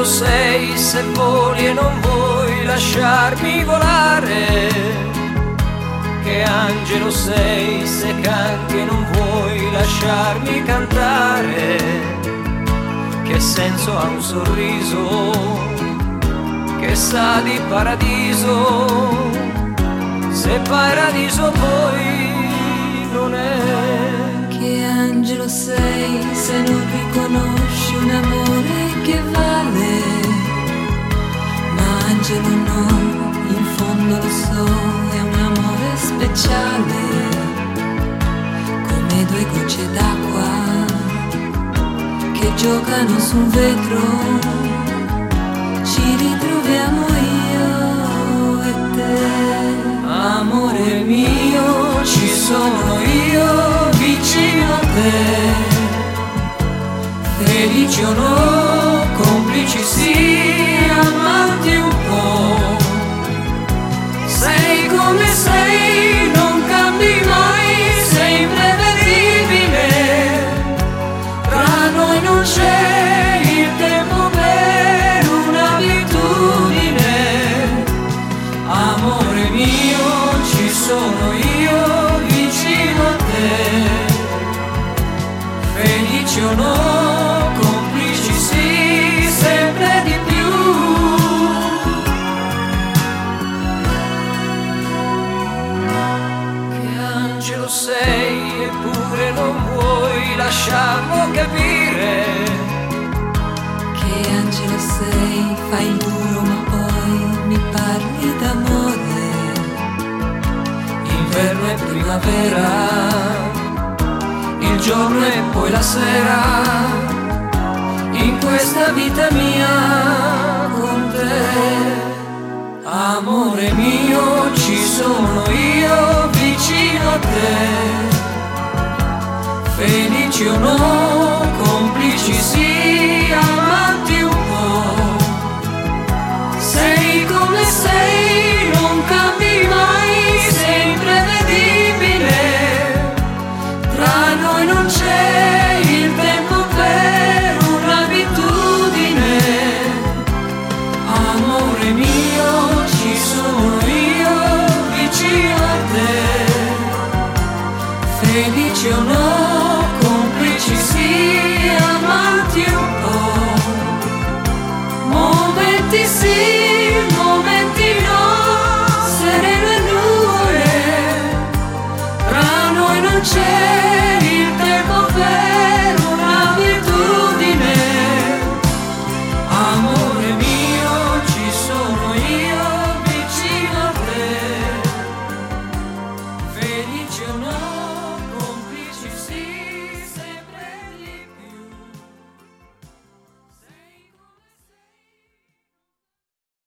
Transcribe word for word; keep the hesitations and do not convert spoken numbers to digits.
angelo sei se voli e non vuoi lasciarmi volare? Che angelo sei se canti e non vuoi lasciarmi cantare? Che senso ha un sorriso che sa di paradiso, se paradiso poi non è? Che angelo sei se non riconosci un amore che vale? Ma angelo no, in fondo lo so, è un amore speciale, come due gocce d'acqua che giocano su un vetro. Ci ritroviamo io e te. Amore mio, ci sono io vicino a te. Felici o no, complici sì, amanti un po'. Sei come sei, non cambi mai, sei imprevedibile. Tra noi non c'è il tempo per un'abitudine. Amore mio, ci sono io vicino a te. Felici o no, complici sì, sempre di più. Che angelo sei eppure non vuoi lasciarlo capire? Che angelo sei, fai il duro ma poi mi parli d'amore. Inverno e primavera, il giorno e poi la sera, in questa vita mia con te. Amore mio, ci sono io vicino a te. Felici o no, complici sì, amanti un po'. Sei come sei, non cambi mai, sei imprevedibile. Tra noi non c'è il tempo per un'abitudine. Amore mio, ci sono io vicino a te. Felici o no, complici sì, amanti un po'. Momenti sì, momenti no, sereno e nuvole. Tra noi non c'è